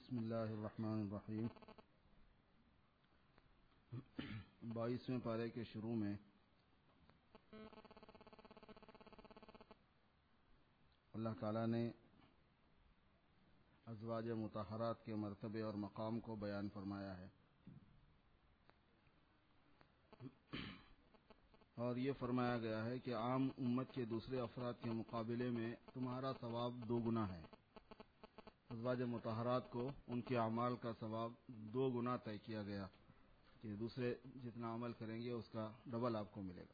بسم اللہ الرحمن الرحیم 22ویں پارے کے شروع میں اللہ تعالیٰ نے ازواج مطہرات کے مرتبے اور مقام کو بیان فرمایا ہے، اور یہ فرمایا گیا ہے کہ عام امت کے دوسرے افراد کے مقابلے میں تمہارا ثواب 2 گنا ہے۔ ازواج مطہرات کو ان کے اعمال کا ثواب 2 گنا طے کیا گیا کہ دوسرے جتنا عمل کریں گے اس کا ڈبل آپ کو ملے گا۔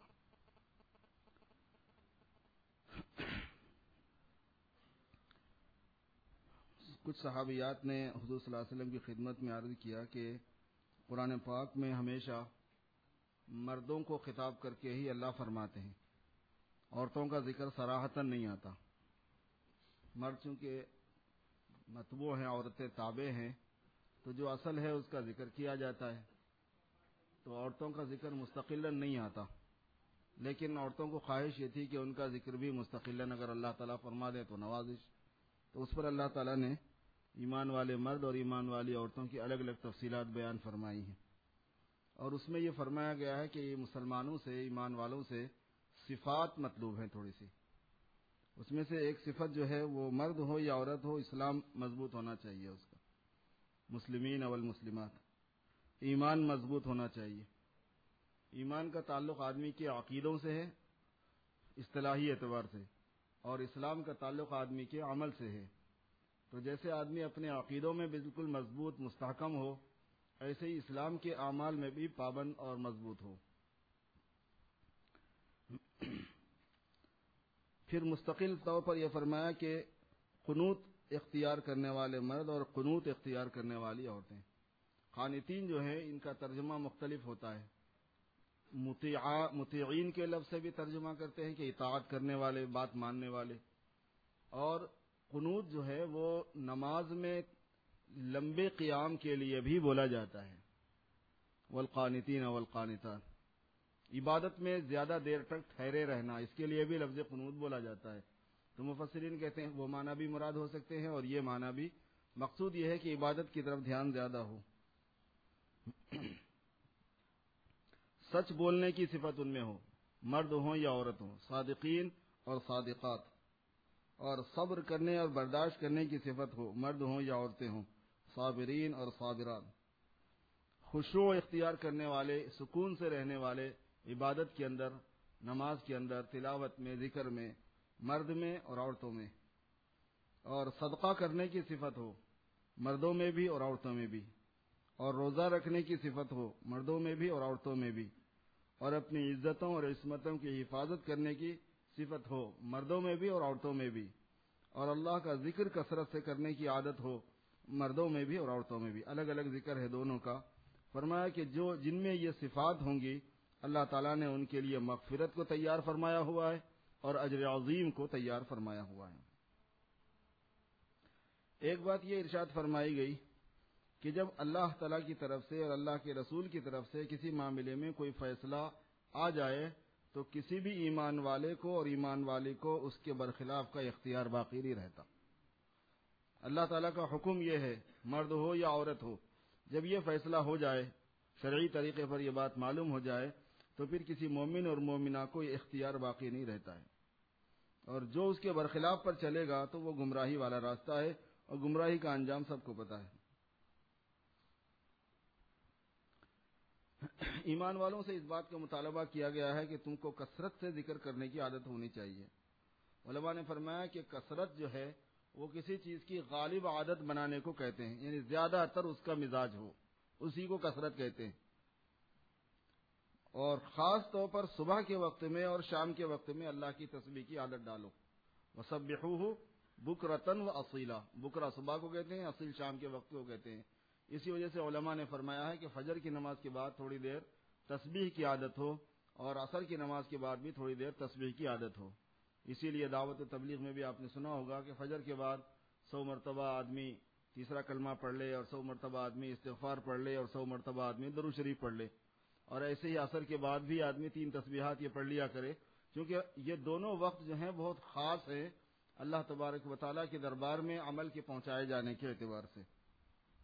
کچھ صحابیات نے حضور صلی اللہ علیہ وسلم کی خدمت میں عرض کیا کہ قرآن پاک میں ہمیشہ مردوں کو خطاب کر کے ہی اللہ فرماتے ہیں، عورتوں کا ذکر صراحتاً نہیں آتا۔ مرد چونکہ متبوع ہیں، عورتیں تابع ہیں، تو جو اصل ہے اس کا ذکر کیا جاتا ہے، تو عورتوں کا ذکر مستقلاً نہیں آتا، لیکن عورتوں کو خواہش یہ تھی کہ ان کا ذکر بھی مستقلاً اگر اللہ تعالیٰ فرما دے تو نوازش، تو اس پر اللہ تعالیٰ نے ایمان والے مرد اور ایمان والی عورتوں کی الگ الگ تفصیلات بیان فرمائی ہیں، اور اس میں یہ فرمایا گیا ہے کہ یہ مسلمانوں سے، ایمان والوں سے صفات مطلوب ہیں تھوڑی سی۔ اس میں سے ایک صفت جو ہے وہ مرد ہو یا عورت ہو، اسلام مضبوط ہونا چاہیے اس کا، مسلمین والمسلمات، ایمان مضبوط ہونا چاہیے۔ ایمان کا تعلق آدمی کے عقیدوں سے ہے اصطلاحی اعتبار سے، اور اسلام کا تعلق آدمی کے عمل سے ہے۔ تو جیسے آدمی اپنے عقیدوں میں بالکل مضبوط مستحکم ہو، ایسے ہی اسلام کے اعمال میں بھی پابند اور مضبوط ہو۔ پھر مستقل طور پر یہ فرمایا کہ قنوت اختیار کرنے والے مرد اور قنوت اختیار کرنے والی عورتیں۔ قانتین جو ہیں ان کا ترجمہ مختلف ہوتا ہے، مطیعین کے لفظ سے بھی ترجمہ کرتے ہیں کہ اطاعت کرنے والے، بات ماننے والے، اور قنوت جو ہے وہ نماز میں لمبے قیام کے لیے بھی بولا جاتا ہے، والقانتین والقانتات، عبادت میں زیادہ دیر تک ٹھہرے رہنا، اس کے لیے بھی لفظ قنوت بولا جاتا ہے۔ تو مفسرین کہتے ہیں وہ معنی بھی مراد ہو سکتے ہیں اور یہ معنی بھی، مقصود یہ ہے کہ عبادت کی طرف دھیان زیادہ ہو۔ سچ بولنے کی صفت ان میں ہو، مرد ہوں یا عورت ہوں، صادقین اور صادقات، اور صبر کرنے اور برداشت کرنے کی صفت ہو، مرد ہوں یا عورتیں ہوں، صابرین اور صابرات، خشوع اختیار کرنے والے، سکون سے رہنے والے، عبادت کے اندر، نماز کے اندر، تلاوت میں، ذکر میں، مرد میں اور عورتوں میں، اور صدقہ کرنے کی صفت ہو، مردوں میں بھی اور عورتوں میں بھی، اور روزہ رکھنے کی صفت ہو، مردوں میں بھی اور عورتوں میں بھی، اور اپنی عزتوں اور عصمتوں کی حفاظت کرنے کی صفت ہو، مردوں میں بھی اور عورتوں میں بھی، اور اللہ کا ذکر کثرت سے کرنے کی عادت ہو، مردوں میں بھی اور عورتوں میں بھی۔ الگ الگ ذکر ہے دونوں کا۔ فرمایا کہ جن میں یہ صفات ہوں گی، اللہ تعالیٰ نے ان کے لیے مغفرت کو تیار فرمایا ہوا ہے اور اجر عظیم کو تیار فرمایا ہوا ہے۔ ایک بات یہ ارشاد فرمائی گئی کہ جب اللہ تعالیٰ کی طرف سے اور اللہ کے رسول کی طرف سے کسی معاملے میں کوئی فیصلہ آ جائے تو کسی بھی ایمان والے کو اور ایمان والی کو اس کے برخلاف کا اختیار باقی نہیں رہتا۔ اللہ تعالیٰ کا حکم یہ ہے، مرد ہو یا عورت ہو، جب یہ فیصلہ ہو جائے، شرعی طریقے پر یہ بات معلوم ہو جائے، تو پھر کسی مومن اور مومنہ کو یہ اختیار باقی نہیں رہتا ہے، اور جو اس کے برخلاف پر چلے گا تو وہ گمراہی والا راستہ ہے، اور گمراہی کا انجام سب کو پتہ ہے۔ ایمان والوں سے اس بات کا مطالبہ کیا گیا ہے کہ تم کو کثرت سے ذکر کرنے کی عادت ہونی چاہیے۔ علماء نے فرمایا کہ کثرت جو ہے وہ کسی چیز کی غالب عادت بنانے کو کہتے ہیں، یعنی زیادہ تر اس کا مزاج ہو، اسی کو کثرت کہتے ہیں۔ اور خاص طور پر صبح کے وقت میں اور شام کے وقت میں اللہ کی تسبیح کی عادت ڈالو۔ وَسَبِّحُوهُ بُكْرَةً وَأَصِيلًا، بکرا صبح کو کہتے ہیں، اصیل شام کے وقت کو کہتے ہیں۔ اسی وجہ سے علماء نے فرمایا ہے کہ فجر کی نماز کے بعد تھوڑی دیر تسبیح کی عادت ہو، اور عصر کی نماز کے بعد بھی تھوڑی دیر تسبیح کی عادت ہو۔ اسی لیے دعوت و تبلیغ میں بھی آپ نے سنا ہوگا کہ فجر کے بعد 100 مرتبہ آدمی تیسرا کلمہ پڑھ لے، اور 100 مرتبہ آدمی استغفار پڑھ لے، اور 100 مرتبہ آدمی درود شریف پڑھ لے، اور ایسے ہی عصر کے بعد بھی آدمی 3 تسبیحات یہ پڑھ لیا کرے، کیونکہ یہ دونوں وقت جو ہیں بہت خاص ہیں اللہ تبارک و تعالیٰ کے دربار میں عمل کے پہنچائے جانے کے اعتبار سے۔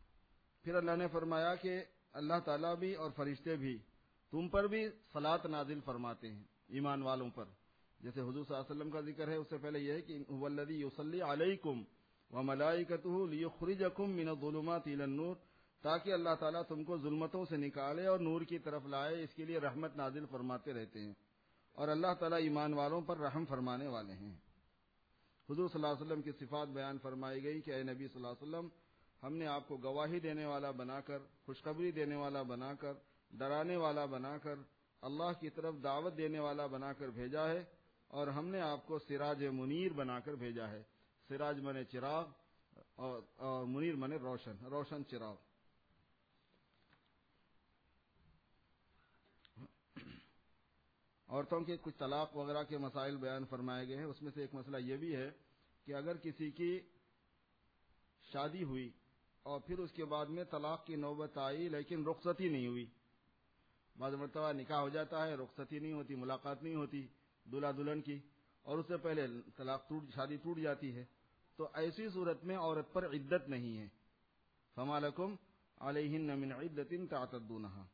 پھر اللہ نے فرمایا کہ اللہ تعالیٰ بھی اور فرشتے بھی تم پر بھی صلاۃ نازل فرماتے ہیں ایمان والوں پر. جیسے حضور صلی اللہ علیہ وسلم کا ذکر ہے، اس سے پہلے یہ ہے کہ هو الذی یصلی علیکم وملائکتہ لیخرجکم من الظلمات الی النور، تاکہ اللہ تعالیٰ تم کو ظلمتوں سے نکالے اور نور کی طرف لائے. اس کے لیے رحمت نازل فرماتے رہتے ہیں، اور اللہ تعالیٰ ایمان والوں پر رحم فرمانے والے ہیں. حضور صلی اللہ علیہ وسلم کی صفات بیان فرمائی گئی کہ اے نبی صلی اللہ علیہ وسلم، ہم نے آپ کو گواہی دینے والا بنا کر، خوشخبری دینے والا بنا کر، ڈرانے والا بنا کر، اللہ کی طرف دعوت دینے والا بنا کر بھیجا ہے، اور ہم نے آپ کو سراج منیر بنا کر بھیجا ہے. سراج منے چراغ اور منیر منے روشن چراغ. عورتوں کے کچھ طلاق وغیرہ کے مسائل بیان فرمائے گئے ہیں. اس میں سے ایک مسئلہ یہ بھی ہے کہ اگر کسی کی شادی ہوئی اور پھر اس کے بعد میں طلاق کی نوبت آئی لیکن رخصتی نہیں ہوئی، بعض مرتبہ نکاح ہو جاتا ہے، رخصتی نہیں ہوتی، ملاقات نہیں ہوتی دلہا دلہن کی، اور اس سے پہلے شادی ٹوٹ جاتی ہے، تو ایسی صورت میں عورت پر عدت نہیں ہے. فما لکم علیہن من عدت تعتدونہا.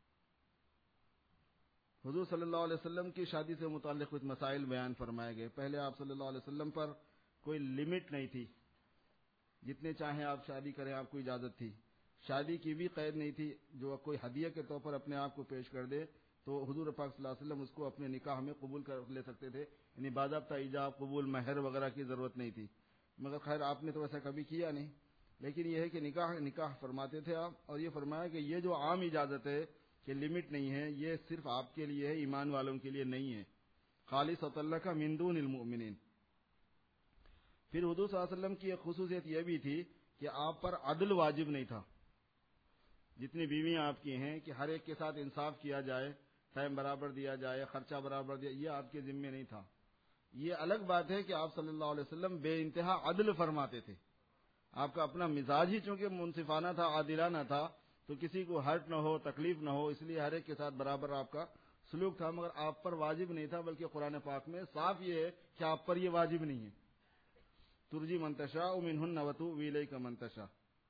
حضور صلی اللہ علیہ وسلم کی شادی سے متعلق کچھ مسائل بیان فرمائے گئے. پہلے آپ صلی اللہ علیہ وسلم پر کوئی لمٹ نہیں تھی، جتنے چاہیں آپ شادی کریں آپ کو اجازت تھی. شادی کی بھی قید نہیں تھی، جو کوئی ہدیہ کے طور پر اپنے آپ کو پیش کر دے تو حضور پاک صلی اللہ علیہ وسلم اس کو اپنے نکاح میں قبول کر لے سکتے تھے، یعنی باضابطہ ایجاب قبول مہر وغیرہ کی ضرورت نہیں تھی. مگر خیر آپ نے تو ایسا کبھی کیا نہیں، لیکن یہ ہے کہ نکاح فرماتے تھے آپ، اور یہ فرمایا کہ یہ جو عام اجازت ہے کہ لمٹ نہیں ہے، یہ صرف آپ کے لیے ہے، ایمان والوں کے لیے نہیں ہے. خالصۃ لک من دون المؤمنین. پھر حضور صلی اللہ علیہ وسلم کی ایک خصوصیت یہ بھی تھی کہ آپ پر عدل واجب نہیں تھا. جتنی بیویاں آپ کی ہیں کہ ہر ایک کے ساتھ انصاف کیا جائے، ٹائم برابر دیا جائے، خرچہ برابر دیا، یہ آپ کے ذمے نہیں تھا. یہ الگ بات ہے کہ آپ صلی اللہ علیہ وسلم بے انتہا عدل فرماتے تھے. آپ کا اپنا مزاج ہی چونکہ منصفانہ تھا، عادلانہ تھا، تو کسی کو ہرٹ نہ ہو، تکلیف نہ ہو، اس لیے ہر ایک کے ساتھ برابر آپ کا سلوک تھا. مگر آپ پر واجب نہیں تھا، بلکہ قرآن پاک میں صاف یہ ہے کہ آپ پر یہ واجب نہیں ہے. ترجی من تشاء منہن وتؤوی الیک من تشاء.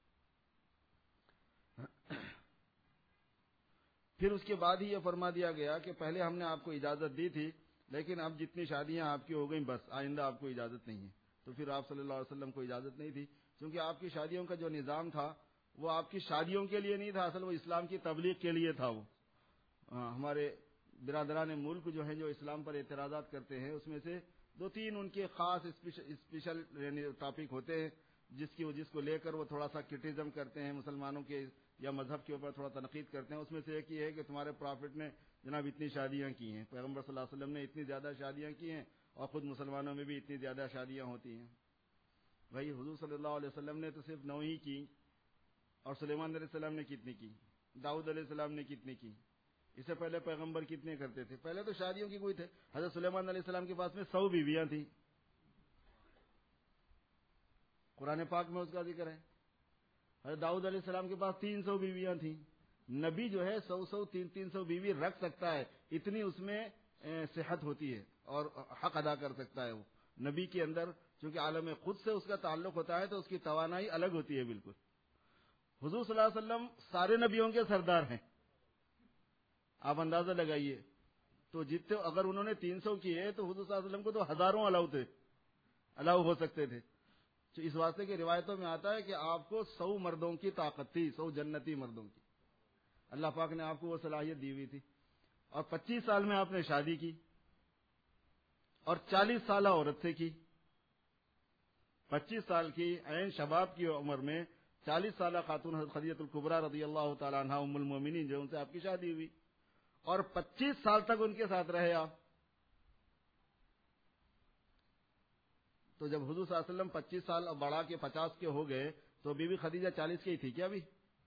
پھر اس کے بعد ہی یہ فرما دیا گیا کہ پہلے ہم نے آپ کو اجازت دی تھی، لیکن اب جتنی شادیاں آپ کی ہو گئیں بس آئندہ آپ کو اجازت نہیں ہے. تو پھر آپ صلی اللہ علیہ وسلم کو اجازت نہیں تھی، کیونکہ آپ کی شادیوں کا جو نظام تھا وہ آپ کی شادیوں کے لیے نہیں تھا، اصل وہ اسلام کی تبلیغ کے لیے تھا. وہ ہمارے برادران ملک جو ہیں جو اسلام پر اعتراضات کرتے ہیں، اس میں سے 2-3 ان کے خاص اسپیشل یعنی ٹاپک ہوتے ہیں جس کو لے کر وہ تھوڑا سا کرٹیزم کرتے ہیں مسلمانوں کے یا مذہب کے اوپر تھوڑا تنقید کرتے ہیں. اس میں سے ایک یہ ہے کہ تمہارے پرافٹ نے جناب اتنی شادیاں کی ہیں، پیغمبر صلی اللہ علیہ وسلم نے اتنی زیادہ شادیاں کی ہیں، اور خود مسلمانوں میں بھی اتنی زیادہ شادیاں ہوتی ہیں. بھائی حضور صلی اللہ علیہ وسلم نے تو صرف 9 ہی کی، اور سلیمان علیہ السلام نے کتنی کی، داؤد علیہ السلام نے کتنی کی، اس سے پہلے پیغمبر کتنے کرتے تھے. پہلے تو شادیوں کی کوئی تھے. حضرت سلیمان علیہ السلام کے پاس میں 100 بیویاں تھیں، قرآن پاک میں اس کا ذکر ہے. حضرت داؤد علیہ السلام کے پاس 300 بیویاں تھیں. نبی جو ہے 100 300 بیوی رکھ سکتا ہے، اتنی اس میں صحت ہوتی ہے اور حق ادا کر سکتا ہے. وہ نبی کے اندر چونکہ عالم خود سے اس کا تعلق ہوتا ہے تو اس کی توانائی الگ ہوتی ہے بالکل. حضور صلی اللہ علیہ وسلم سارے نبیوں کے سردار ہیں، آپ اندازہ لگائیے. تو جتنے اگر انہوں نے 300 کیے تو حضور صلی اللہ علیہ وسلم کو تو ہزاروں الاؤ ہو سکتے تھے. تو اس واسطے کی روایتوں میں آتا ہے کہ آپ کو 100 مردوں کی طاقت تھی، 100 جنتی مردوں کی. اللہ پاک نے آپ کو وہ صلاحیت دی ہوئی تھی. اور 25 سال میں آپ نے شادی کی اور 40 سالہ عورت سے کی. 25 سال کی عین شباب کی عمر میں 40 سالہ خاتون حضرت خدیجہ الکبریٰ رضی اللہ تعالیٰ عنہا ام المومنین جو ان سے آپ کی شادی ہوئی، اور 25 سال تک ان کے ساتھ رہے آپ. تو جب حضور صلی اللہ علیہ وسلم 25 سال بڑھا کے 50 کے ہو گئے تو بی بی خدیجہ 40 کی ہی تھی کیا؟ بھی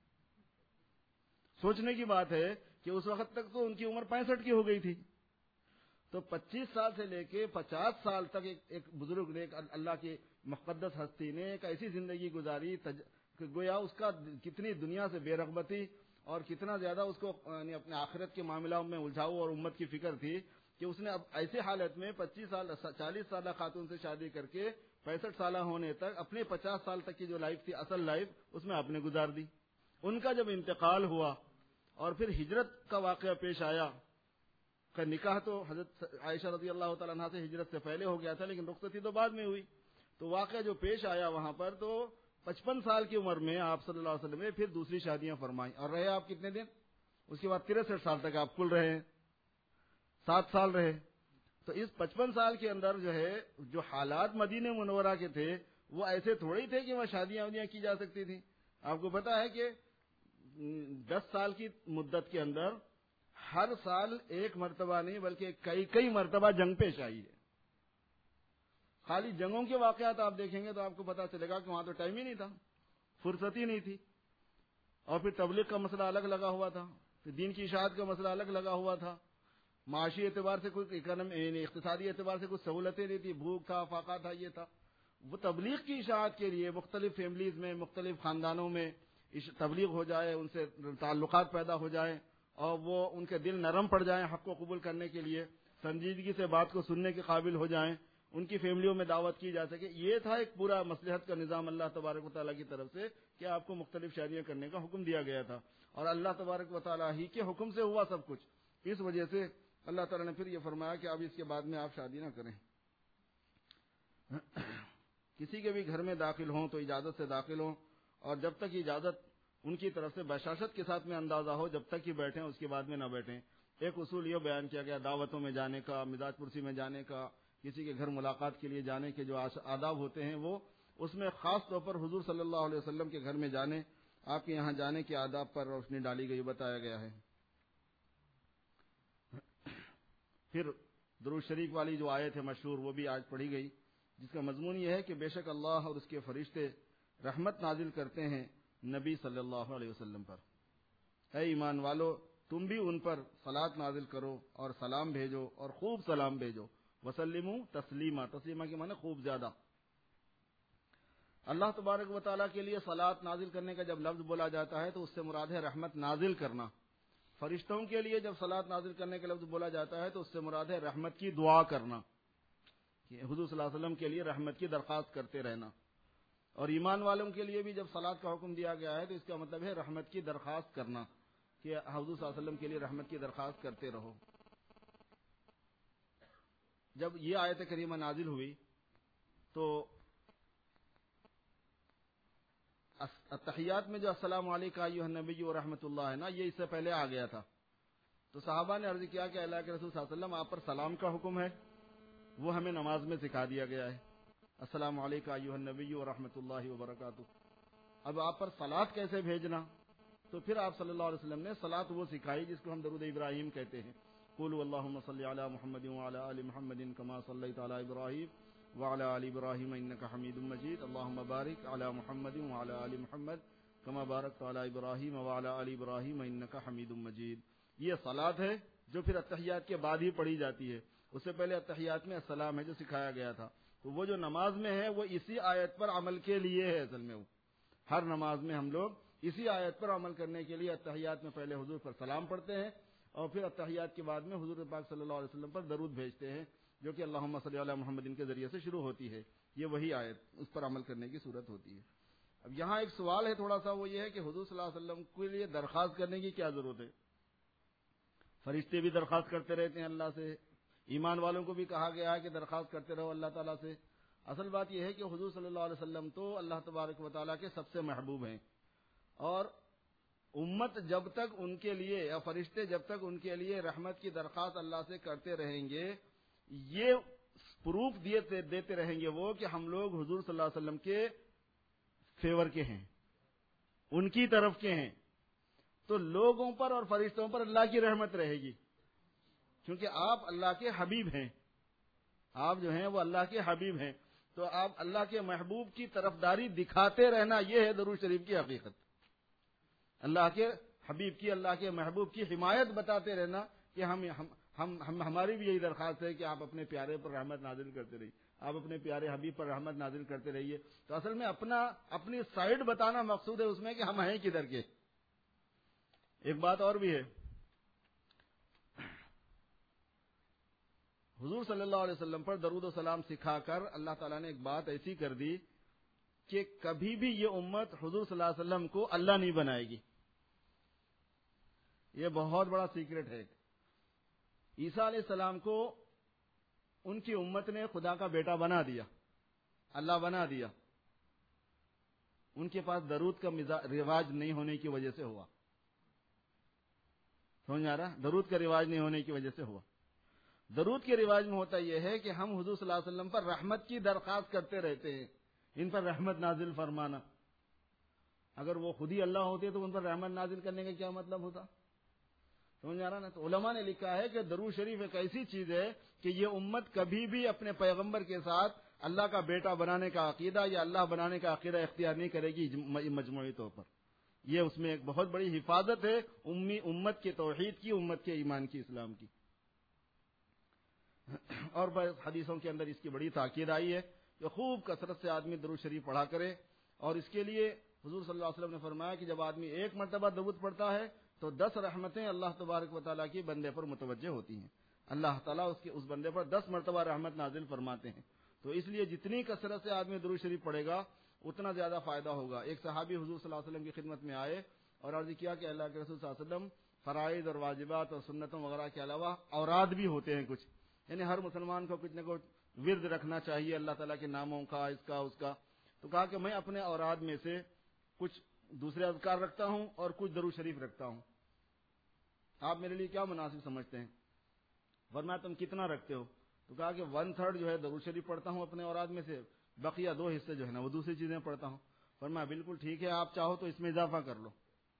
سوچنے کی بات ہے کہ اس وقت تک تو ان کی عمر 65 کی ہو گئی تھی. تو 25 سال سے لے کے 50 سال تک ایک بزرگ نے، ایک اللہ کی مقدس ہستی نے ایک ایسی زندگی گزاری کہ گویا اس کا کتنی دنیا سے بے رغبتی اور کتنا زیادہ اس کو یعنی اپنے آخرت کے معاملوں میں الجھاؤ اور امت کی فکر تھی کہ اس نے اب ایسے حالت میں 40 سالہ خاتون سے شادی کر کے 65 سالہ ہونے تک اپنے 50 سال تک کی جو لائف تھی اصل لائف اس میں آپ نے گزار دی. ان کا جب انتقال ہوا اور پھر ہجرت کا واقعہ پیش آیا، کہ نکاح تو حضرت عائشہ رضی اللہ تعالیٰ عنہ سے ہجرت سے پہلے ہو گیا تھا، لیکن رخصتی تو بعد میں ہوئی، تو واقعہ جو پیش آیا وہاں پر، تو 55 سال کی عمر میں آپ صلی اللہ علیہ وسلم نے پھر دوسری شادیاں فرمائیں، اور رہے آپ کتنے دن؟ اس کے بعد 63 سال تک آپ کل رہے، 7 سال رہے۔ تو اس 55 سال کے اندر جو ہے، جو حالات مدینہ منورہ کے تھے وہ ایسے تھوڑے تھے کہ وہاں شادیاں کی جا سکتی تھیں۔ آپ کو پتا ہے کہ 10 سال کی مدت کے اندر ہر سال ایک مرتبہ نہیں بلکہ کئی مرتبہ جنگ پیش آئی ہے۔ خالی جنگوں کے واقعات آپ دیکھیں گے تو آپ کو پتا چلے گا کہ وہاں تو ٹائم ہی نہیں تھا، فرصت ہی نہیں تھی، اور پھر تبلیغ کا مسئلہ الگ لگا ہوا تھا، پھر دین کی اشاعت کا مسئلہ الگ لگا ہوا تھا، معاشی اعتبار سے کوئی اقتصادی اعتبار سے کچھ سہولتیں نہیں تھی، بھوک تھا، فاقہ تھا، یہ تھا۔ وہ تبلیغ کی اشاعت کے لیے مختلف فیملیز میں، مختلف خاندانوں میں تبلیغ ہو جائے، ان سے تعلقات پیدا ہو جائیں اور وہ ان کے دل نرم پڑ جائیں حق کو قبول کرنے کے لیے، سنجیدگی سے بات کو سننے کے قابل ہو جائیں، ان کی فیملیوں میں دعوت کی جا سکے۔ یہ تھا ایک پورا مصلحت کا نظام اللہ تبارک و تعالیٰ کی طرف سے کہ آپ کو مختلف شادیاں کرنے کا حکم دیا گیا تھا، اور اللہ تبارک و تعالیٰ ہی کے حکم سے ہوا سب کچھ۔ اس وجہ سے اللہ تعالیٰ نے پھر یہ فرمایا کہ اب اس کے بعد میں آپ شادی نہ کریں۔ کسی کے بھی گھر میں داخل ہوں تو اجازت سے داخل ہوں، اور جب تک اجازت ان کی طرف سے بشاشت کے ساتھ میں اندازہ ہو جب تک ہی بیٹھیں، اس کے بعد میں نہ بیٹھیں۔ ایک اصول یہ بیان کیا گیا دعوتوں میں جانے کا، مزاج پرسی میں جانے کا، کسی کے گھر ملاقات کے لیے جانے کے جو آداب ہوتے ہیں وہ اس میں خاص طور پر حضور صلی اللہ علیہ وسلم کے گھر میں جانے، آپ کے یہاں جانے کے آداب پر روشنی ڈالی گئی، بتایا گیا ہے۔ پھر درود شریف والی جو آیت ہے مشہور وہ بھی آج پڑھی گئی، جس کا مضمون یہ ہے کہ بے شک اللہ اور اس کے فرشتے رحمت نازل کرتے ہیں نبی صلی اللہ علیہ وسلم پر۔ اے ایمان والو، تم بھی ان پر صلاۃ نازل کرو اور سلام بھیجو، اور خوب سلام بھیجو۔ وسلموا تسلیما، تسلیمہ کے معنی خوب زیادہ۔ اللہ تبارک و تعالیٰ کے لیے صلاۃ نازل کرنے کا جب لفظ بولا جاتا ہے تو اس سے مراد ہے رحمت نازل کرنا۔ فرشتوں کے لیے جب صلاۃ نازل کرنے کا لفظ بولا جاتا ہے تو اس سے مراد ہے رحمت کی دعا کرنا، کہ حضور صلی اللہ علیہ وسلم کے لیے رحمت کی درخواست کرتے رہنا۔ اور ایمان والوں کے لیے بھی جب صلاۃ کا حکم دیا گیا ہے تو اس کا مطلب ہے رحمت کی درخواست کرنا، کہ حضور صلی اللہ علیہ وسلم کے لیے رحمت کی درخواست کرتے رہو۔ جب یہ آیت کریمہ نازل ہوئی تو التحیات میں جو السلام علیکم ایھا النبی و رحمۃ اللہ ہے نا، یہ اس سے پہلے آ گیا تھا۔ تو صحابہ نے عرض کیا کہ اللہ کے رسول صلی اللہ علیہ وسلم آپ پر سلام کا حکم ہے، وہ ہمیں نماز میں سکھا دیا گیا ہے، السلام علیکم ایھا النبی و رحمۃ اللہ وبرکاتہ۔ اب آپ پر صلاۃ کیسے بھیجنا؟ تو پھر آپ صلی اللہ علیہ وسلم نے صلاۃ وہ سکھائی جس کو ہم درود ابراہیم کہتے ہیں۔ قولوا اللهم صل على محمد وعلى آل محمد كما صليت على إبراهيم وعلى آل إبراهيم إنك حميد مجيد اللهم بارك على محمد وعلى آل محمد كما باركت على إبراهيم وعلى آل إبراهيم إنك حميد مجيد۔ یہ صلاۃ ہے جو پھر التحیات کے بعد ہی پڑھی جاتی ہے، اس سے پہلے التحیات میں السلام ہے جو سکھایا گیا تھا۔ تو وہ جو نماز میں ہے وہ اسی آیت پر عمل کے لیے ہے، اصل میں وہ ہر نماز میں ہم لوگ اسی آیت پر عمل کرنے کے لیے التحیات میں پہلے حضور پر سلام پڑھتے ہیں اور پھر التحیات کے بعد میں حضور پاک صلی اللہ علیہ وسلم پر درود بھیجتے ہیں، جو کہ اللہم صلی علی محمد کے ذریعے سے شروع ہوتی ہے۔ یہ وہی آیت اس پر عمل کرنے کی صورت ہوتی ہے۔ اب یہاں ایک سوال ہے تھوڑا سا، وہ یہ ہے کہ حضور صلی اللہ علیہ وسلم کے لیے درخواست کرنے کی کیا ضرورت ہے؟ فرشتے بھی درخواست کرتے رہتے ہیں اللہ سے، ایمان والوں کو بھی کہا گیا ہے کہ درخواست کرتے رہو اللہ تعالیٰ سے۔ اصل بات یہ ہے کہ حضور صلی اللہ علیہ وسلم تو اللہ تبارک و تعالیٰ کے سب سے محبوب ہیں، اور امت جب تک ان کے لیے یا فرشتے جب تک ان کے لیے رحمت کی درخواست اللہ سے کرتے رہیں گے، یہ پروف دیتے رہیں گے وہ کہ ہم لوگ حضور صلی اللہ علیہ وسلم کے فیور کے ہیں، ان کی طرف کے ہیں، تو لوگوں پر اور فرشتوں پر اللہ کی رحمت رہے گی، کیونکہ آپ اللہ کے حبیب ہیں، آپ جو ہیں وہ اللہ کے حبیب ہیں، تو آپ اللہ کے محبوب کی طرفداری دکھاتے رہنا، یہ ہے درود شریف کی حقیقت۔ اللہ کے حبیب کی، اللہ کے محبوب کی حمایت بتاتے رہنا کہ ہماری بھی یہی درخواست ہے کہ آپ اپنے پیارے پر رحمت نازل کرتے رہیے، آپ اپنے پیارے حبیب پر رحمت نازل کرتے رہیے۔ تو اصل میں اپنی سائڈ بتانا مقصود ہے اس میں کہ ہم ہیں کدھر کے۔ ایک بات اور بھی ہے، حضور صلی اللہ علیہ وسلم پر درود و سلام سکھا کر اللہ تعالیٰ نے ایک بات ایسی کر دی کہ کبھی بھی یہ امت حضور صلی اللہ علیہ وسلم کو اللہ نہیں بنائے گی۔ یہ بہت بڑا سیکرٹ ہے. عیسیٰ علیہ السلام کو ان کی امت نے خدا کا بیٹا بنا دیا, اللہ بنا دیا. ان کے پاس درود کا رواج نہیں ہونے کی وجہ سے ہوا. سمجھ آ رہا؟ درود کا رواج نہیں ہونے کی وجہ سے ہوا. درود کے رواج میں ہوتا یہ ہے کہ ہم حضور صلی اللہ علیہ وسلم پر رحمت کی درخواست کرتے رہتے ہیں, ان پر رحمت نازل فرمانا. اگر وہ خود ہی اللہ ہوتے تو ان پر رحمت نازل کرنے کا کیا مطلب ہوتا؟ سمجھ آ رہا نا؟ تو علماء نے لکھا ہے کہ درود شریف ایک ایسی چیز ہے کہ یہ امت کبھی بھی اپنے پیغمبر کے ساتھ اللہ کا بیٹا بنانے کا عقیدہ یا اللہ بنانے کا عقیدہ اختیار نہیں کرے گی مجموعی طور پر. یہ اس میں ایک بہت بڑی حفاظت ہے امت کے توحید کی, امت کے ایمان کی, اسلام کی. اور حدیثوں کے اندر اس کی بڑی تاکید آئی ہے کہ خوب کثرت سے آدمی درود شریف پڑھا کرے. اور اس کے لیے حضور صلی اللہ علیہ وسلم نے فرمایا کہ جب آدمی ایک مرتبہ درود پڑھتا ہے تو 10 رحمتیں اللہ تبارک و تعالیٰ کی بندے پر متوجہ ہوتی ہیں. اللہ تعالیٰ اس بندے پر 10 مرتبہ رحمت نازل فرماتے ہیں. تو اس لیے جتنی کثرت سے آدمی درود شریف پڑھے گا اتنا زیادہ فائدہ ہوگا. ایک صحابی حضور صلی اللہ علیہ وسلم کی خدمت میں آئے اور عرض کیا کہ اللہ کے رسول صلی اللہ علیہ وسلم فرائض اور واجبات اور سنتوں وغیرہ کے علاوہ اوراد بھی ہوتے ہیں کچھ, یعنی ہر مسلمان کو کچھ نہ کچھ ورد رکھنا چاہیے اللہ تعالیٰ کے ناموں کا, اس کا اس کا. تو کہا کہ میں اپنے اوراد میں سے کچھ دوسرے اذکار رکھتا ہوں اور کچھ درود شریف رکھتا ہوں, آپ میرے لیے کیا مناسب سمجھتے ہیں؟ ورنہ تم کتنا رکھتے ہو؟ تو کہا کہ 1/3 جو ہے درود شریف پڑھتا ہوں اپنے اوراد میں سے, بقیہ 2 حصے جو ہے نا وہ دوسری چیزیں پڑھتا ہوں. فرمایا بالکل ٹھیک ہے, آپ چاہو تو اس میں اضافہ کر لو.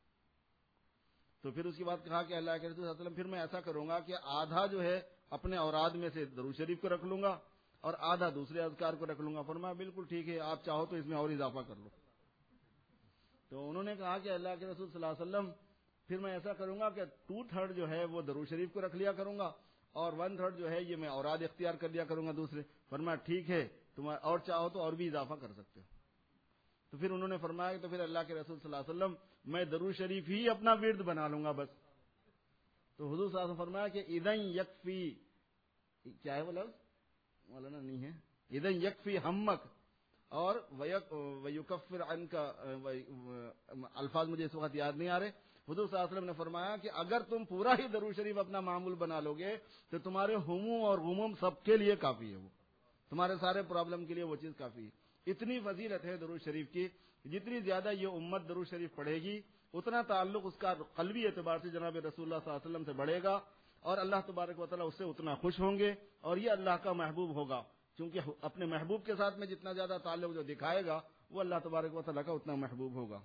تو پھر اس کے بعد کہا کہ اللہ کے رسول صلی اللہ علیہ وسلم پھر میں ایسا کروں گا کہ آدھا جو ہے اپنے اوراد میں سے درود شریف کو رکھ لوں گا اور آدھا دوسرے اذکار کو رکھ لوں گا. فرمایا بالکل ٹھیک ہے, آپ چاہو تو اس میں اور اضافہ کر لو. تو انہوں نے کہا کہ اللہ کے رسول صلی اللہ علیہ وسلم پھر میں ایسا کروں گا کہ 2/3 جو ہے وہ درود شریف کو رکھ لیا کروں گا اور 1/3 جو ہے یہ میں اوراد اختیار کر لیا کروں گا دوسرے. فرمایا ٹھیک ہے, تم اور چاہو تو اور بھی اضافہ کر سکتے ہو. تو پھر انہوں نے فرمایا کہ تو پھر اللہ کے رسول صلی اللہ علیہ وسلم میں درود شریف ہی اپنا ورد بنا لوں گا بس. تو حضور صلی اللہ علیہ وسلم فرمایا کہ اذن یکفی, کیا ہے وہ لفظ مولانا نہیں ہے, اذن یکفی ہمک اور ویکفر عنک, الفاظ مجھے اس وقت یاد نہیں آ رہے. حضور صلی اللہ علیہ وسلم نے فرمایا کہ اگر تم پورا ہی درود شریف اپنا معمول بنا لو گے تو تمہارے ہموم اور غموم سب کے لیے کافی ہے, وہ تمہارے سارے پرابلم کے لیے وہ چیز کافی ہے. اتنی فضیلت ہے درود شریف کی, جتنی زیادہ یہ امت درود شریف پڑھے گی اتنا تعلق اس کا قلبی اعتبار سے جناب رسول اللہ صلی اللہ علیہ وسلم سے بڑھے گا اور اللہ تبارک و تعالیٰ اس سے اتنا خوش ہوں گے اور یہ اللہ کا محبوب ہوگا, کیونکہ اپنے محبوب کے ساتھ میں جتنا زیادہ تعلق جو دکھائے گا وہ اللہ تبارک و تعالیٰ کا اتنا محبوب ہوگا.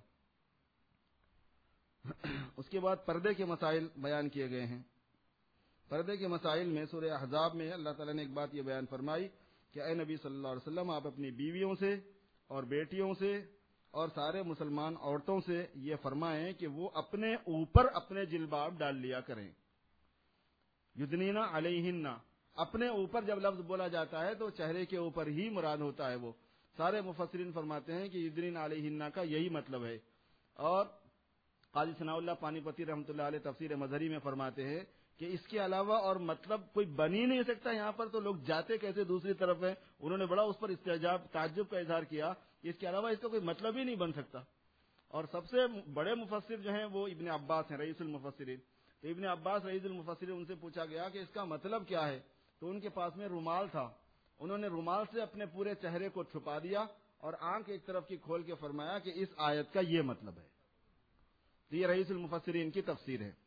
اس کے بعد پردے کے مسائل بیان کیے گئے ہیں. پردے کے مسائل میں سورہ احزاب میں اللہ تعالیٰ نے ایک بات یہ بیان فرمائی کہ اے نبی صلی اللہ علیہ وسلم آپ اپنی بیویوں سے اور بیٹیوں سے اور سارے مسلمان عورتوں سے یہ فرمائیں کہ وہ اپنے اوپر اپنے جلباب ڈال لیا کریں. یدنینا علیہن, اپنے اوپر جب لفظ بولا جاتا ہے تو چہرے کے اوپر ہی مراد ہوتا ہے. وہ سارے مفسرین فرماتے ہیں کہ یدنین علیہن کا یہی مطلب ہے. اور قاضی ثناء اللہ پانی پتی رحمۃ اللہ علیہ تفسیر مظہری میں فرماتے ہیں کہ اس کے علاوہ اور مطلب کوئی بن ہی نہیں سکتا. یہاں پر تو لوگ جاتے کیسے دوسری طرف ہیں, انہوں نے بڑا اس پر استعجاب تعجب کا اظہار کیا. اس کے علاوہ اس کا کوئی مطلب ہی نہیں بن سکتا. اور سب سے بڑے مفسر جو ہیں وہ ابن عباس ہیں, رئیس المفسرین. تو ابن عباس رئیس المفسرین, ان سے پوچھا گیا کہ اس کا مطلب کیا ہے, تو ان کے پاس میں رومال تھا, انہوں نے رومال سے اپنے پورے چہرے کو چھپا دیا اور آنکھ ایک طرف کی کھول کے فرمایا کہ اس آیت کا یہ مطلب ہے. تو یہ رئیس المفسرین کی تفسیر ہے.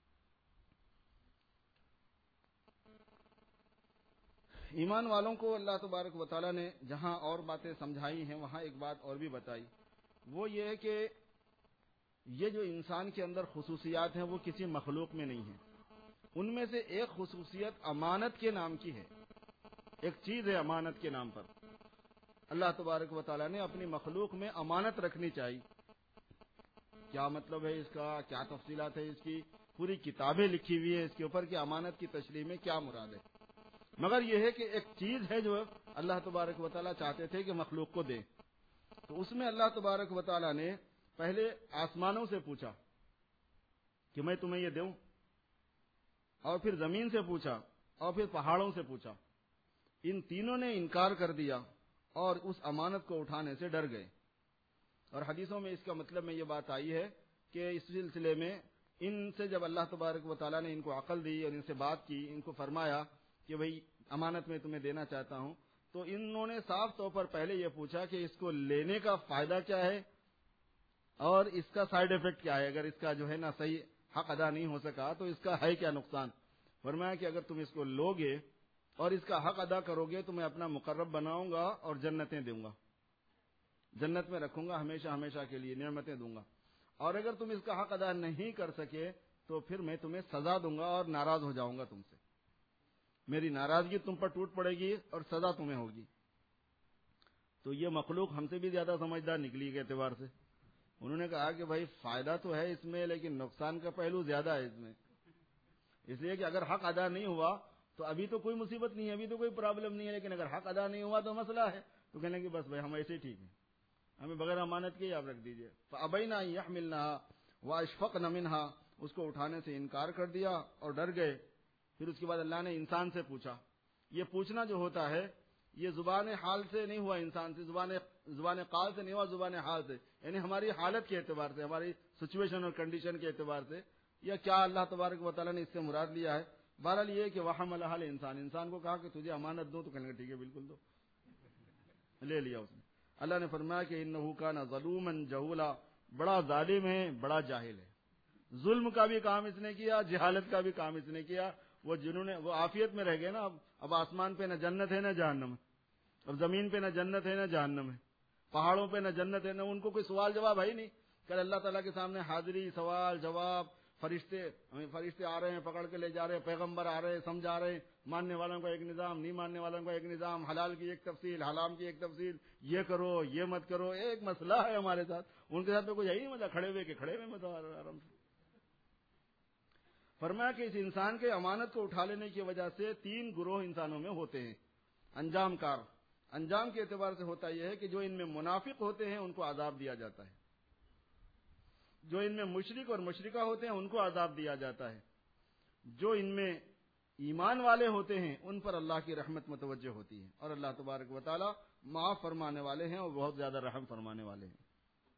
ایمان والوں کو اللہ تبارک و تعالیٰ نے جہاں اور باتیں سمجھائی ہیں وہاں ایک بات اور بھی بتائی, وہ یہ ہے کہ یہ جو انسان کے اندر خصوصیات ہیں وہ کسی مخلوق میں نہیں ہیں. ان میں سے ایک خصوصیت امانت کے نام کی ہے, ایک چیز ہے امانت کے نام پر. اللہ تبارک و تعالیٰ نے اپنی مخلوق میں امانت رکھنی چاہیے. کیا مطلب ہے اس کا, کیا تفصیلات ہے اس کی, پوری کتابیں لکھی ہوئی ہے اس کے اوپر کہ امانت کی تشریح میں کیا مراد ہے. مگر یہ ہے کہ ایک چیز ہے جو اللہ تبارک و تعالیٰ چاہتے تھے کہ مخلوق کو دے, تو اس میں اللہ تبارک و تعالیٰ نے پہلے آسمانوں سے پوچھا کہ میں تمہیں یہ دوں, اور پھر زمین سے پوچھا, اور پھر پہاڑوں سے پوچھا. ان تینوں نے انکار کر دیا اور اس امانت کو اٹھانے سے ڈر گئے. اور حدیثوں میں اس کا مطلب میں یہ بات آئی ہے کہ اس سلسلے میں ان سے جب اللہ تبارک و تعالیٰ نے ان کو عقل دی اور ان سے بات کی، ان کو فرمایا کہ بھئی امانت میں تمہیں دینا چاہتا ہوں، تو انہوں نے صاف طور پر پہلے یہ پوچھا کہ اس کو لینے کا فائدہ کیا ہے اور اس کا سائیڈ افیکٹ کیا ہے، اگر اس کا جو ہے نا صحیح حق ادا نہیں ہو سکا تو اس کا ہے کیا نقصان۔ فرمایا کہ اگر تم اس کو لوگے اور اس کا حق ادا کرو گے تو میں اپنا مقرب بناؤں گا اور جنتیں دوں گا، جنت میں رکھوں گا ہمیشہ ہمیشہ کے لیے، نعمتیں دوں گا، اور اگر تم اس کا حق ادا نہیں کر سکے تو پھر میں تمہیں سزا دوں گا اور ناراض ہو جاؤں گا تم سے، میری ناراضگی تم پر ٹوٹ پڑے گی اور سزا تمہیں ہوگی۔ تو یہ مخلوق ہم سے بھی زیادہ سمجھدار نکلی کے اعتبار سے، انہوں نے کہا کہ بھائی فائدہ تو ہے اس میں لیکن نقصان کا پہلو زیادہ ہے اس میں، اس لیے کہ اگر حق ادا نہیں ہوا تو ابھی تو کوئی مصیبت نہیں ہے، ابھی تو کوئی پرابلم نہیں ہے، لیکن اگر حق ادا نہیں ہوا تو مسئلہ ہے۔ تو کہنے کہ بس بھائی ہم ایسے ہی ٹھیک ہیں، ہمیں بغیر امانت کے آپ رکھ دیجئے۔ فَأَبَيْنَا أَن يَحْمِلْنَهَا وَأَشْفَقْنَ مِنْهَا، اس کو اٹھانے سے انکار کر دیا اور ڈر گئے۔ پھر اس کے بعد اللہ نے انسان سے پوچھا، یہ پوچھنا جو ہوتا ہے یہ زبان حال سے نہیں ہوا، انسان سے زبان قال سے نہیں ہوا، زبان حال سے، یعنی ہماری حالت کے اعتبار سے، ہماری سچویشن اور کنڈیشن کے اعتبار سے، یا کیا اللہ تبارک و تعالیٰ نے اس سے مراد لیا ہے۔ بہرحال یہ کہ وحملھا الانسان، انسان کو کہا کہ تجھے امانت دو، تو کہنے لگا ٹھیک ہے بالکل دو، لے لیا اس نے۔ اللہ نے فرمایا کہ انہ کان ظلوما جہولا، بڑا ظالم ہے، بڑا جاہل ہے۔ ظلم کا بھی کام اس نے کیا، جہالت کا بھی کام اس نے کیا۔ وہ عافیت میں رہ گئے نا، اب آسمان پہ نہ جنت ہے نہ جہنم ہے، اب زمین پہ نہ جنت ہے نہ جہنم ہے، پہاڑوں پہ نہ جنت ہے نہ ان کو کوئی سوال جواب ہے ہی نہیں۔ کل اللہ تعالیٰ کے سامنے حاضری، سوال جواب، فرشتے آ رہے ہیں پکڑ کے لے جا رہے ہیں، پیغمبر آ رہے ہیں سمجھا رہے ہیں، ماننے والوں کا ایک نظام، نہیں ماننے والوں کا ایک نظام، حلال کی ایک تفصیل، حرام کی ایک تفصیل، یہ کرو یہ مت کرو، ایک مسئلہ ہے ہمارے ساتھ، ان کے ساتھ تو کوئی ہے ہی نہیں، مطلب کھڑے ہوئے مطلب آرام سے۔ فرمایا کہ اس انسان کے امانت کو اٹھا لینے کی وجہ سے 3 گروہ انسانوں میں ہوتے ہیں۔ انجام کار، انجام کے اعتبار سے ہوتا یہ ہے کہ جو ان میں منافق ہوتے ہیں ان کو عذاب دیا جاتا ہے، جو ان میں مشرک اور مشرکہ ہوتے ہیں ان کو عذاب دیا جاتا ہے، جو ان میں ایمان والے ہوتے ہیں ان پر اللہ کی رحمت متوجہ ہوتی ہے، اور اللہ تبارک و تعالی معاف فرمانے والے ہیں اور بہت زیادہ رحم فرمانے والے ہیں۔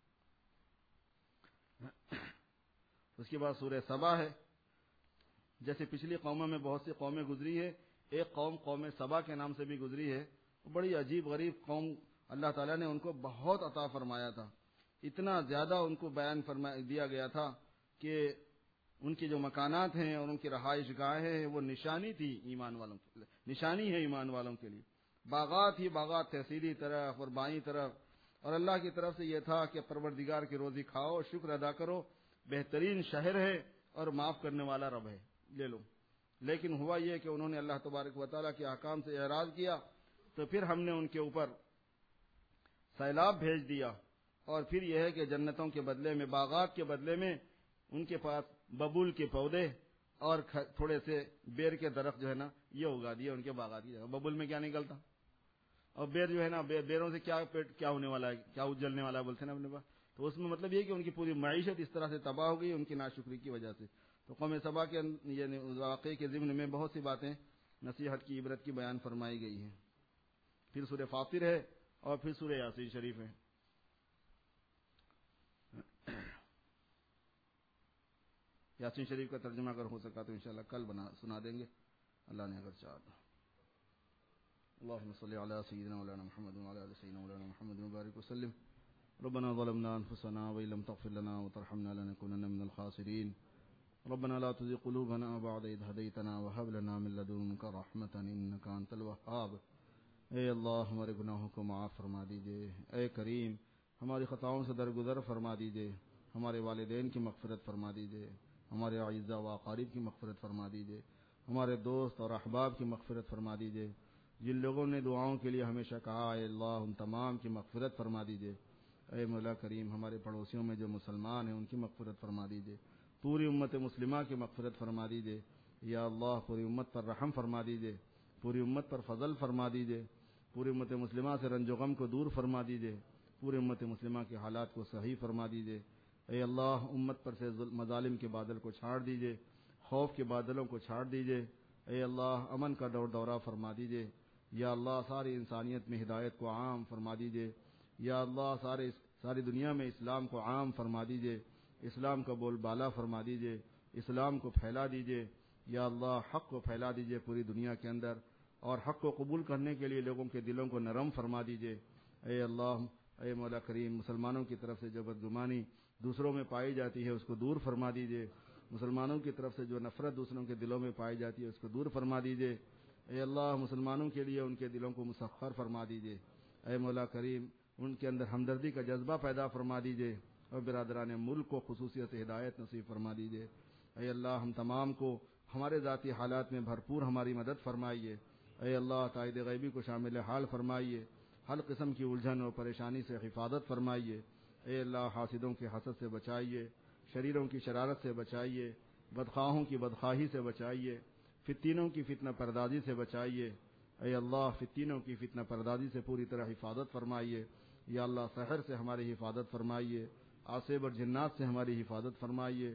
اس کے بعد سورہ سبا ہے۔ جیسے پچھلی قوموں میں بہت سی قومیں گزری ہے، ایک قوم سبا کے نام سے بھی گزری ہے، بڑی عجیب غریب قوم، اللہ تعالیٰ نے ان کو بہت عطا فرمایا تھا، اتنا زیادہ ان کو بیان دیا گیا تھا کہ ان کی جو مکانات ہیں اور ان کی رہائش گاہیں ہیں وہ نشانی تھی ایمان والوں کے لیے، نشانی ہے ایمان والوں کے لیے، باغات ہی باغات تھے سیدھی طرف اور بائیں طرف، اور اللہ کی طرف سے یہ تھا کہ پروردگار کی روزی کھاؤ، شکر ادا کرو، بہترین شہر ہے اور معاف کرنے والا رب ہے، لے لو۔ لیکن ہوا یہ کہ انہوں نے اللہ تبارک و تعالیٰ کے احکام سے اعراض کیا، تو پھر ہم نے ان کے اوپر سیلاب بھیج دیا، اور پھر یہ ہے کہ جنتوں کے بدلے میں، باغات کے بدلے میں ان کے پاس ببول کے پودے اور تھوڑے سے بیر کے درخت جو ہے نا یہ اگا دیے ان کے باغات کی جگہ۔ ببول میں کیا نکلتا، اور بیر جو ہے نا، بیروں سے کیا ہونے والا ہے، کیا اجلنے والا ہے بولتے ہیں نا اپنے پاس، تو اس میں مطلب یہ کہ ان کی پوری معیشت اس طرح سے تباہ ہو گئی ان کی ناشکری کی وجہ سے۔ تو قوم سبا کے یہ واقعے کے ضمن میں بہت سی باتیں نصیحت کی، عبرت کی بیان فرمائی گئی ہیں۔ پھر سورہ فاطر ہے اور پھر سورہ یاسین شریف ہے۔ یاسین شریف کا ترجمہ اگر ہو سکا تو انشاءاللہ کل سنا دیں گے اللہ نے اگر چاہا تو۔ اللهم صل على سيدنا مولانا محمد وعلى ال سيدنا مولانا محمد وبارك وسلم۔ ربنا ظلمنا انفسنا وان لم تغفر لنا وترحمنا لنكونن من الخاسرين۔ ربنا لا تزغ قلوبنا بعد إذ هديتنا وهب لنا من لدنك رحمة إنك أنت الوهاب۔ اے اللہ ہمارے گناہوں کو معاف فرما دیجئے، اے کریم ہماری خطاؤں سے درگزر فرما دیجئے، ہمارے والدین کی مغفرت فرما دیجئے، ہمارے اعزاء و اقارب کی مغفرت فرما دیجئے، ہمارے دوست اور احباب کی مغفرت فرما دیجئے، جن لوگوں نے دعاؤں کے لیے ہمیشہ کہا اے اللہ ان تمام کی مغفرت فرما دیجئے۔ اے مولا کریم ہمارے پڑوسیوں میں جو مسلمان ہیں ان کی مغفرت فرما دیجئے، پوری امت مسلمہ کی مغفرت فرما دیجئے، یا اللہ پوری امت پر رحم فرما دیجئے، پوری امت پر فضل فرما دیجئے، پوری امت مسلمہ سے رنج و غم کو دور فرما دیجئے، پوری امت مسلمہ کے حالات کو صحیح فرما دیجئے۔ اے اللہ امت پر سے مظالم کے بادل کو چھاڑ دیجئے، خوف کے بادلوں کو چھاڑ دیجئے، اے اللہ امن کا دورہ فرما دیجئے، یا اللہ ساری انسانیت میں ہدایت کو عام فرما دیجئے، یا اللہ ساری دنیا میں اسلام کو عام فرما دیجئے، اسلام کا بول بالا فرما دیجئے، اسلام کو پھیلا دیجئے، یا اللہ حق کو پھیلا دیجئے پوری دنیا کے اندر، اور حق کو قبول کرنے کے لیے لوگوں کے دلوں کو نرم فرما دیجئے۔ اے اللہ، اے مولا کریم، مسلمانوں کی طرف سے جو بدگمانی دوسروں میں پائی جاتی ہے اس کو دور فرما دیجئے، مسلمانوں کی طرف سے جو نفرت دوسروں کے دلوں میں پائی جاتی ہے اس کو دور فرما دیجئے۔ اے اللہ، مسلمانوں کے لیے ان کے دلوں کو مسخر فرما دیجئے۔ اے مولا کریم، ان کے اندر ہمدردی کا جذبہ پیدا فرما دیجئے، اور برادران ملک کو خصوصیت ہدایت نصیب فرما دیجئے۔ اے اللہ، ہم تمام کو ہمارے ذاتی حالات میں بھرپور ہماری مدد فرمائیے۔ اے اللہ، تائید غیبی کو شامل حال فرمائیے، ہر قسم کی الجھن اور پریشانی سے حفاظت فرمائیے۔ اے اللہ، حاسدوں کے حسد سے بچائیے، شریروں کی شرارت سے بچائیے، بدخواہوں کی بدخواہی سے بچائیے، فتنوں کی فتنہ پردازی سے بچائیے۔ اے اللہ، فتنوں کی فتنہ پردازی سے پوری طرح حفاظت فرمائیے۔ یا اللہ، سحر سے ہماری حفاظت فرمائیے، آصب اور جنات سے ہماری حفاظت فرمائیے،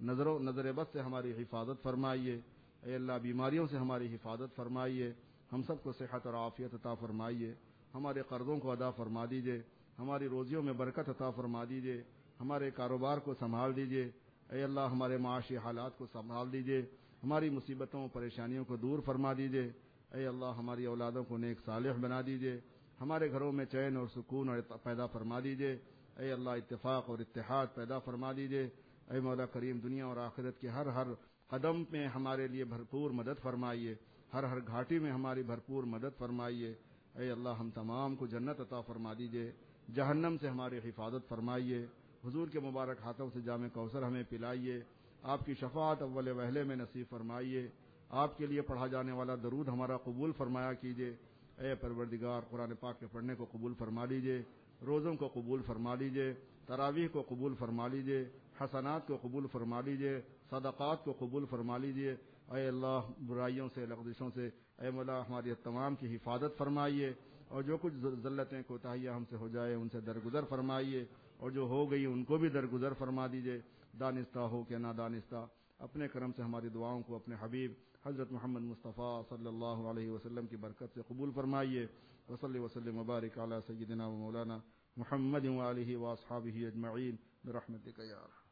نظر بد سے ہماری حفاظت فرمائیے۔ اے اللہ، بیماریوں سے ہماری حفاظت فرمائیے، ہم سب کو صحت اور عافیت عطا فرمائیے، ہمارے قرضوں کو ادا فرما دیجئے، ہماری روزیوں میں برکت عطا فرما دیجئے، ہمارے کاروبار کو سنبھال دیجئے۔ اے اللہ، ہمارے معاشی حالات کو سنبھال دیجئے، ہماری مصیبتوں و پریشانیوں کو دور فرما دیجئے۔ اے اللہ، ہماری اولادوں کو نیک صالح بنا دیجئے، ہمارے گھروں میں چین اور سکون اور پیدا فرما دیجئے۔ اے اللہ، اتفاق اور اتحاد پیدا فرما دیجئے۔ اے مولا کریم، دنیا اور آخرت کے ہر قدم میں ہمارے لیے بھرپور مدد فرمائیے، ہر گھاٹی میں ہماری بھرپور مدد فرمائیے۔ اے اللہ، ہم تمام کو جنت عطا فرما دیجئے، جہنم سے ہماری حفاظت فرمائیے، حضور کے مبارک ہاتھوں سے جام کوثر ہمیں پلائیے، آپ کی شفاعت اول وہلے میں نصیب فرمائیے، آپ کے لیے پڑھا جانے والا درود ہمارا قبول فرمایا کیجئے۔ اے پروردگار، قرآن پاک کے پڑھنے کو قبول فرما لیجئے، روزوں کو قبول فرما لیجئے، تراویح کو قبول فرما لیجئے، حسنات کو قبول فرما لیجئے، صدقات کو قبول فرما لیجئے۔ اے اللہ، برائیوں سے، لغزشوں سے اے مولا ہماری تمام کی حفاظت فرمائیے، اور جو کچھ ذلتیں کوتاہیاں ہم سے ہو جائے ان سے درگزر فرمائیے، اور جو ہو گئی ان کو بھی درگزر فرما دیجئے، دانستہ ہو کہ نادانستہ۔ اپنے کرم سے ہماری دعاؤں کو اپنے حبیب حضرت محمد مصطفیٰ صلی اللہ علیہ وسلم کی برکت سے قبول فرمائیے۔ وصلی وسلم وبارک علی سیدنا و مولانا محمد وآلہ واصحابہ اجمعین برحمتک یا ارحم۔